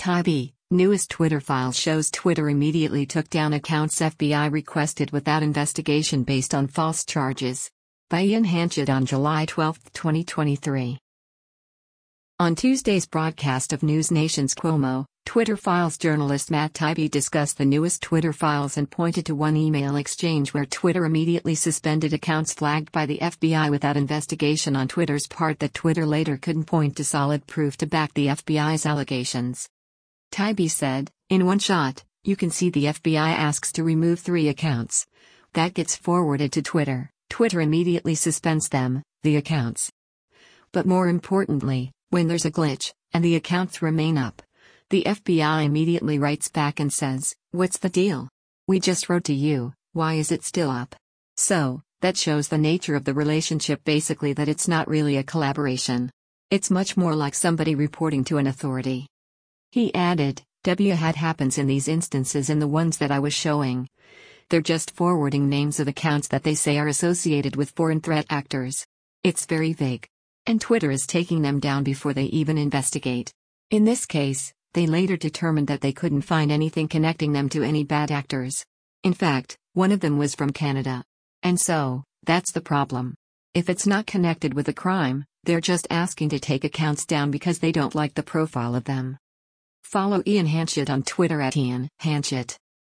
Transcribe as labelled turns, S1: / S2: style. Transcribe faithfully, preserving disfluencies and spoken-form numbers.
S1: Taibbi, newest Twitter file shows Twitter immediately took down accounts F B I requested without investigation based on false charges. By Ian Hanchett on July twelfth, twenty twenty-three. On Tuesday's broadcast of News Nation's Cuomo, Twitter Files journalist Matt Taibbi discussed the newest Twitter files and pointed to one email exchange where Twitter immediately suspended accounts flagged by the F B I without investigation on Twitter's part that Twitter later couldn't point to solid proof to back the F B I's allegations. Taibbi said, "In one shot, you can see the F B I asks to remove three accounts. That gets forwarded to Twitter. Twitter immediately suspends them, the accounts. But more importantly, when there's a glitch, and the accounts remain up, the F B I immediately writes back and says, 'What's the deal? We just wrote to you, why is it still up?' So, that shows the nature of the relationship, basically that it's not really a collaboration. It's much more like somebody reporting to an authority." He added, "W had happens in these instances in the ones that I was showing. They're just forwarding names of accounts that they say are associated with foreign threat actors. It's very vague. And Twitter is taking them down before they even investigate. In this case, they later determined that they couldn't find anything connecting them to any bad actors. In fact, one of them was from Canada. And so, that's the problem. If it's not connected with a crime, they're just asking to take accounts down because they don't like the profile of them." Follow Ian Hanchett on Twitter at Ian Hanchett.